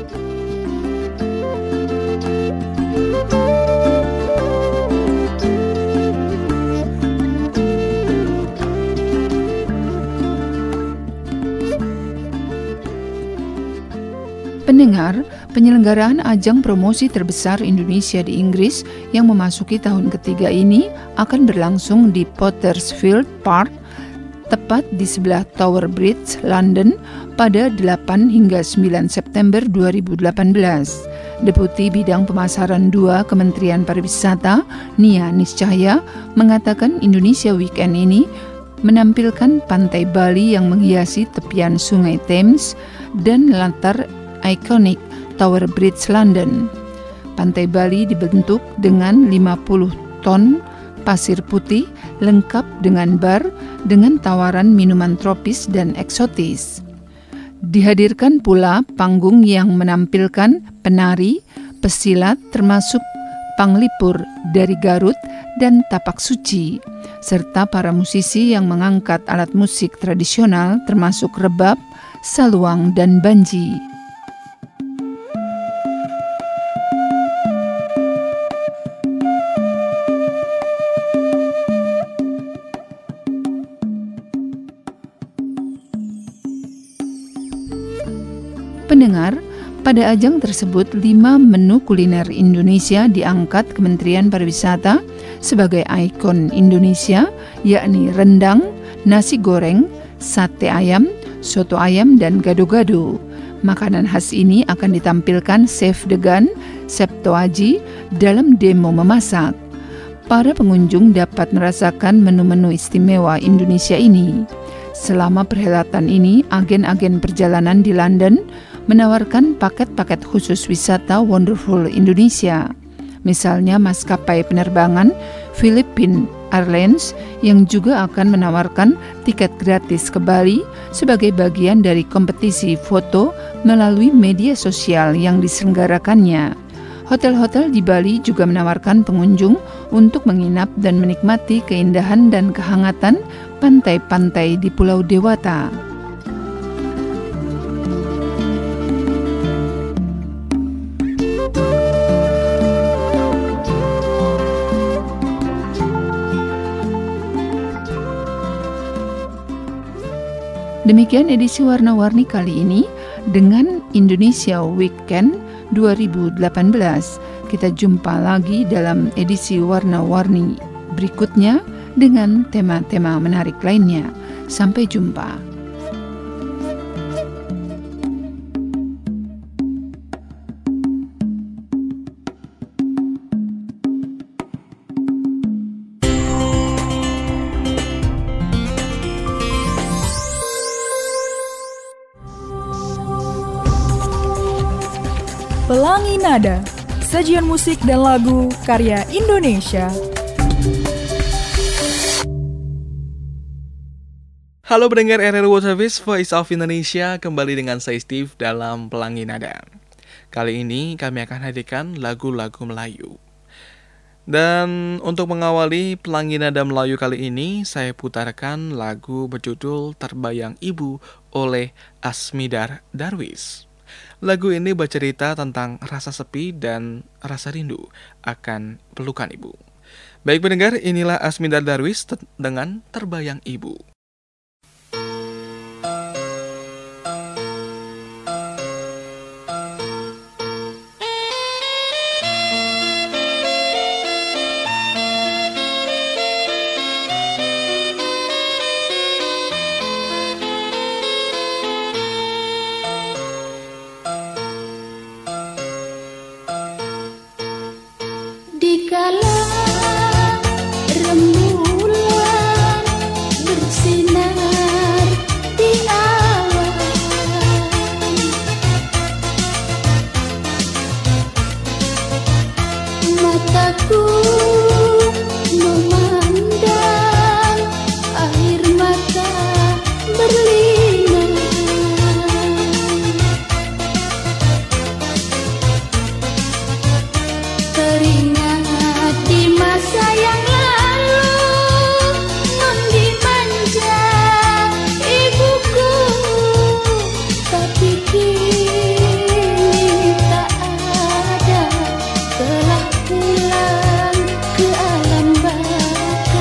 Pendengar, penyelenggaraan ajang promosi terbesar Indonesia di Inggris yang memasuki tahun ketiga ini akan berlangsung di Pottersfield Park, tepat di sebelah Tower Bridge, London, pada delapan hingga sembilan September dua ribu delapan belas. Deputi Bidang Pemasaran dua Kementerian Pariwisata, Nia Niscaya, mengatakan Indonesia Weekend ini menampilkan pantai Bali yang menghiasi tepian Sungai Thames dan latar ikonik Tower Bridge London. Pantai Bali dibentuk dengan lima puluh ton pasir putih lengkap dengan bar dengan tawaran minuman tropis dan eksotis. Dihadirkan pula panggung yang menampilkan penari, pesilat termasuk panglipur dari Garut dan tapak suci, serta para musisi yang mengangkat alat musik tradisional termasuk rebab, saluang, dan banji. Pendengar, pada ajang tersebut lima menu kuliner Indonesia diangkat Kementerian Pariwisata sebagai ikon Indonesia, yakni rendang, nasi goreng, sate ayam, soto ayam, dan gado-gado. Makanan khas ini akan ditampilkan Chef Degan, Septo Aji dalam demo memasak. Para pengunjung dapat merasakan menu-menu istimewa Indonesia ini. Selama perhelatan ini, agen-agen perjalanan di London menawarkan paket-paket khusus wisata Wonderful Indonesia. Misalnya maskapai penerbangan Philippine Airlines yang juga akan menawarkan tiket gratis ke Bali sebagai bagian dari kompetisi foto melalui media sosial yang diselenggarakannya. Hotel-hotel di Bali juga menawarkan pengunjung untuk menginap dan menikmati keindahan dan kehangatan pantai-pantai di Pulau Dewata. Demikian edisi Warna-Warni kali ini dengan Indonesia Weekend dua ribu delapan belas. Kita jumpa lagi dalam edisi Warna-Warni berikutnya dengan tema-tema menarik lainnya. Sampai jumpa. Pelangi Nada, sajian musik dan lagu karya Indonesia. Halo pendengar R R World Service Voice of Indonesia, kembali dengan saya Steve dalam Pelangi Nada. Kali ini kami akan hadirkan lagu-lagu Melayu. Dan untuk mengawali Pelangi Nada Melayu kali ini, saya putarkan lagu berjudul Terbayang Ibu oleh Asmidar Darwis. Lagu ini bercerita tentang rasa sepi dan rasa rindu akan pelukan ibu. Baik pendengar, inilah Asmidar Darwis dengan Terbayang Ibu. Dikala rembulan bersinar di awan, mataku memandang air mata berlinang. Teringat di masa yang lalu, non dimanja ibuku, tapi kini tak ada, telah pulang ke alam baka,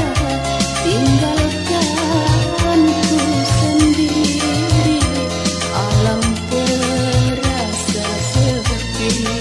tinggalkanku sendiri, alam terasa sepi.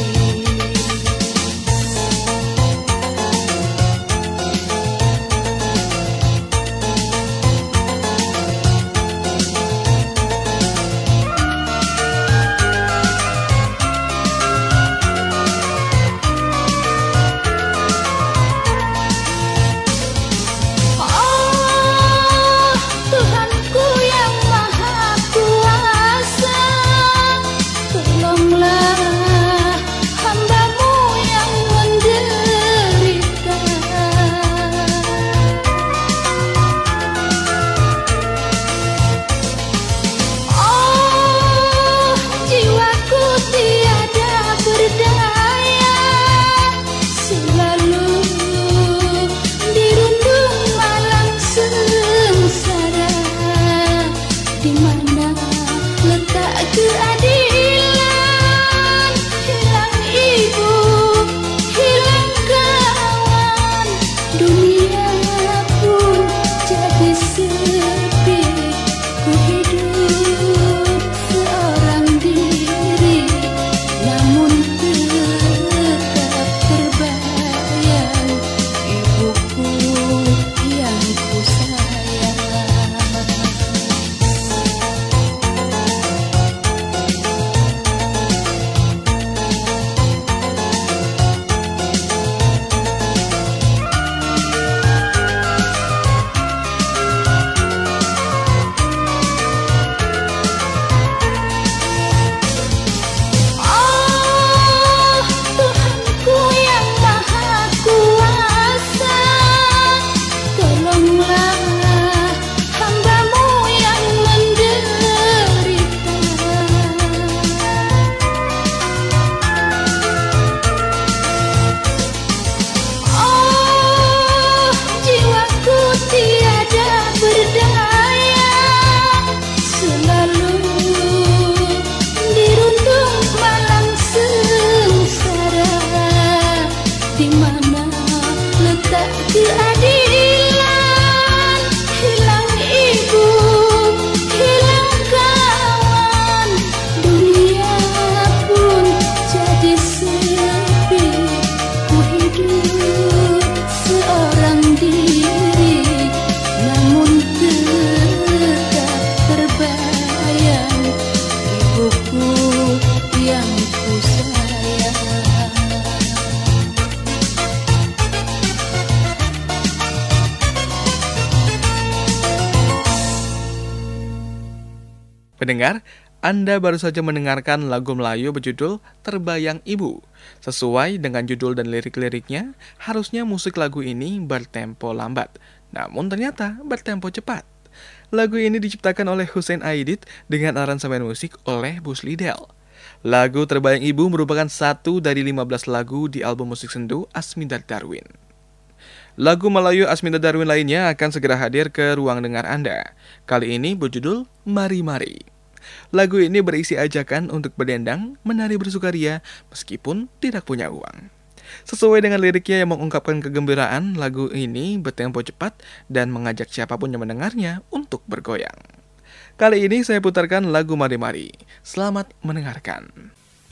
Pendengar, Anda baru saja mendengarkan lagu Melayu berjudul Terbayang Ibu. Sesuai dengan judul dan lirik-liriknya, harusnya musik lagu ini bertempo lambat. Namun ternyata bertempo cepat. Lagu ini diciptakan oleh Hussein Aidit dengan aransemen musik oleh Bus Lidel. Lagu Terbayang Ibu merupakan satu dari lima belas lagu di album musik sendu Asmita Darwin. Lagu Melayu Asmita Darwin lainnya akan segera hadir ke ruang dengar Anda. Kali ini berjudul Mari Mari. Lagu ini berisi ajakan untuk berdendang, menari bersukaria meskipun tidak punya uang. Sesuai dengan liriknya yang mengungkapkan kegembiraan, lagu ini bertempo cepat dan mengajak siapapun yang mendengarnya untuk bergoyang. Kali ini saya putarkan lagu Mari Mari. Selamat mendengarkan.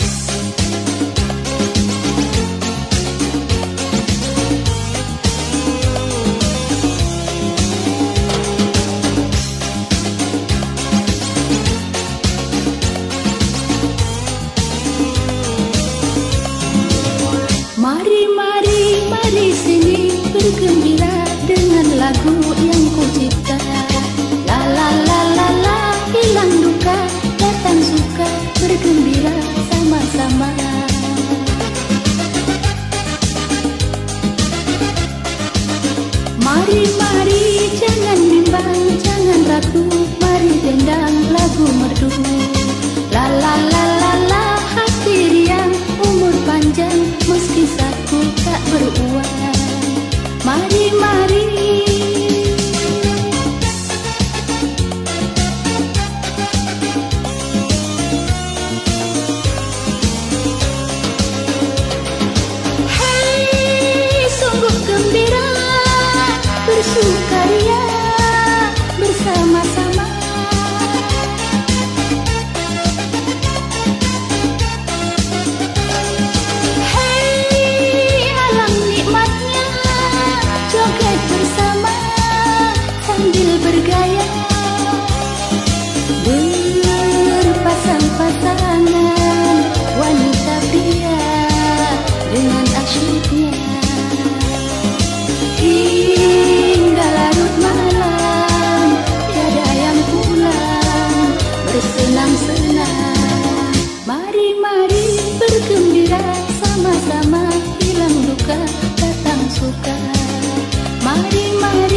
Mari, mari, mari sini bergembira dengan lagu yang ku cipta. La la la la la, hilang duka, datang suka, bergembira sama-sama. Mari, mari, jangan bimbang, jangan ragu, mari dendang lagu merdu. La la la la la, hati riang, umur panjang, meski saku tak beruang. Mari, mari. Hei, sungguh gembira, bersukaria bersama-sama. Bergaya berpasang-pasangan, wanita pria dengan asyiknya, hingga larut malam tiada yang pulang bersenang-senang. Mari, mari bergembira sama-sama, hilang duka, datang suka. Mari, mari.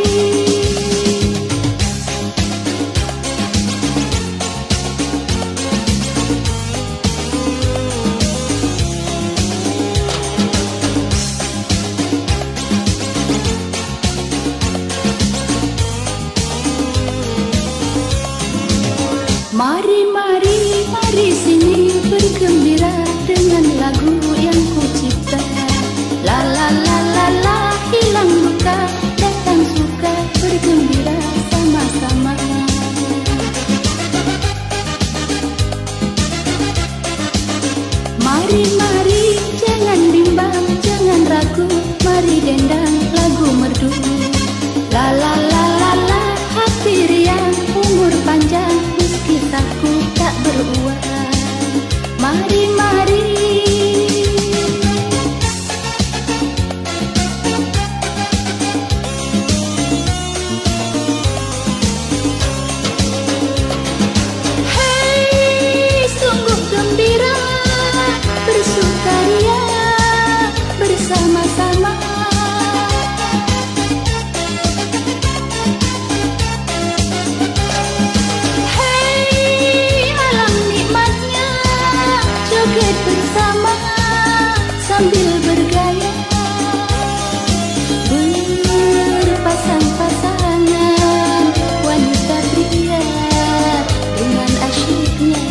Mari, mari, mari sini bergembira dengan lagu yang ku cipta. La la la la la, hilang duka, datang suka, bergembira sama-sama. Mari, mari, jangan bimbang, jangan ragu, mari dendang lagu merdu. La la la la la, hati riang, umur panjang, aku tak beruang. Mari, mari. Hei, sungguh gembira, bersukaria bersama-sama. Bersama sambil bergaya berpasang-pasangan, wanita pria dengan asyiknya,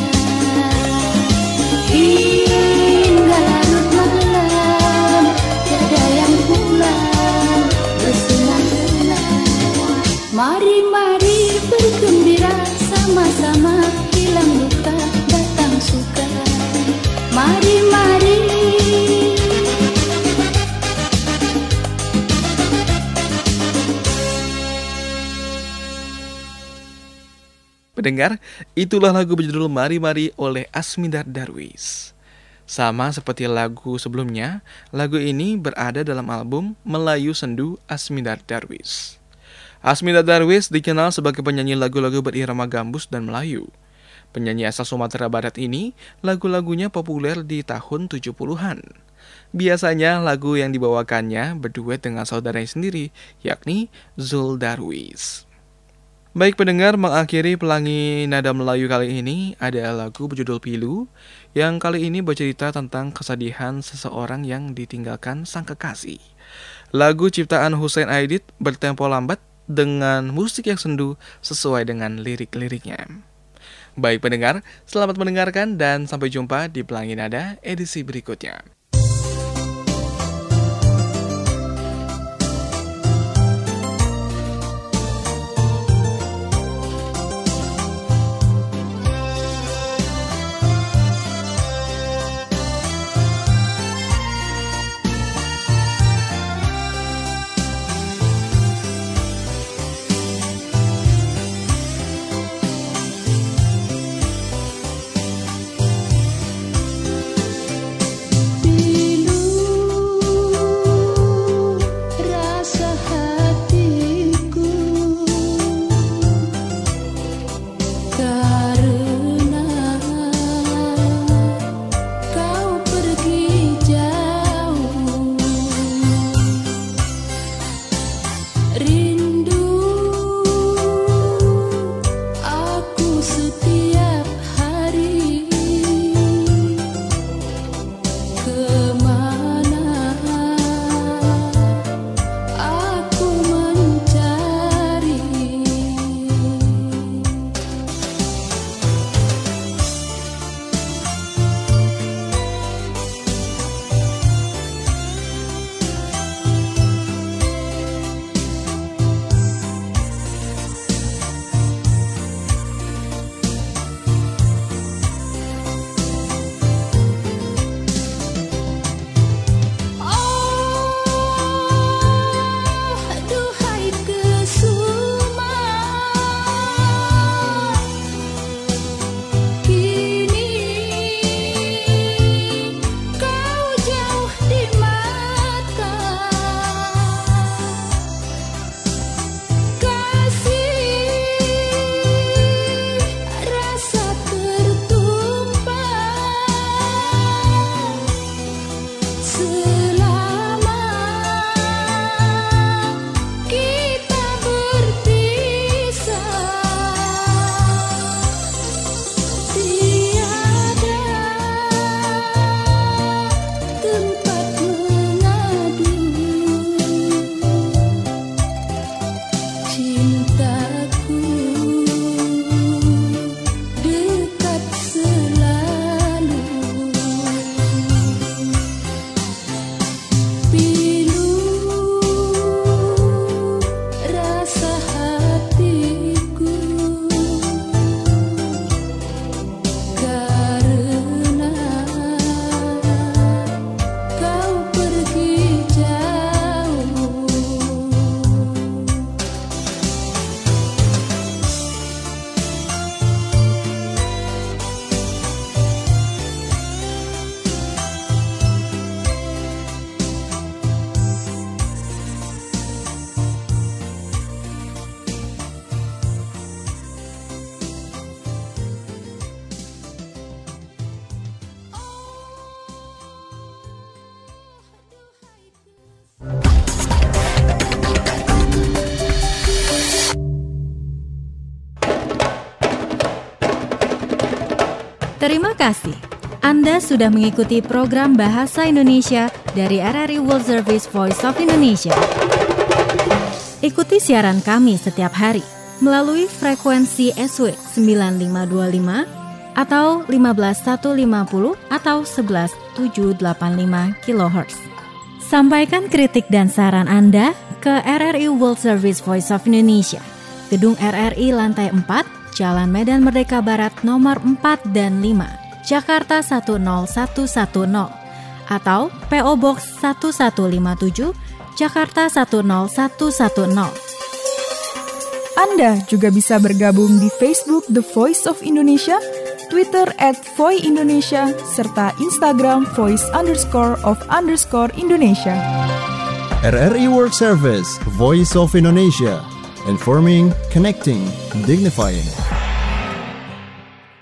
hingga larut malam tiada yang pulang bersenang-senang. Mari, mari bergembira sama-sama, hilang duka, datang suka. Mari, mari. Pendengar, itulah lagu berjudul Mari Mari oleh Asmita Darwis. Sama seperti lagu sebelumnya, lagu ini berada dalam album Melayu Sendu Asmita Darwis. Asmita Darwis dikenal sebagai penyanyi lagu-lagu berirama gambus dan Melayu. Penyanyi asal Sumatera Barat ini lagu-lagunya populer di tahun tujuh puluhan. Biasanya lagu yang dibawakannya berduet dengan saudaranya sendiri, yakni Zul Darwis. Baik pendengar, mengakhiri Pelangi Nada Melayu kali ini ada lagu berjudul Pilu, yang kali ini bercerita tentang kesedihan seseorang yang ditinggalkan sang kekasih. Lagu ciptaan Hussein Aidit bertempo lambat dengan musik yang sendu sesuai dengan lirik-liriknya. Baik pendengar, selamat mendengarkan dan sampai jumpa di Pelangi Nada edisi berikutnya. Terima kasih. Anda sudah mengikuti program Bahasa Indonesia dari R R I World Service Voice of Indonesia. Ikuti siaran kami setiap hari melalui frekuensi S W sembilan lima dua lima atau lima belas ribu seratus lima puluh atau sebelas ribu tujuh ratus delapan puluh lima kilohertz. Sampaikan kritik dan saran Anda ke R R I World Service Voice of Indonesia, Gedung R R I lantai empat, Jalan Medan Merdeka Barat nomor empat dan lima, Jakarta satu nol satu satu nol, atau P O Box satu satu lima tujuh, Jakarta satu nol satu satu nol. Anda juga bisa bergabung di Facebook The Voice of Indonesia, Twitter at Voi Indonesia, serta Instagram voice underscore of underscore Indonesia. R R I World Service, Voice of Indonesia. Informing, connecting, dignifying.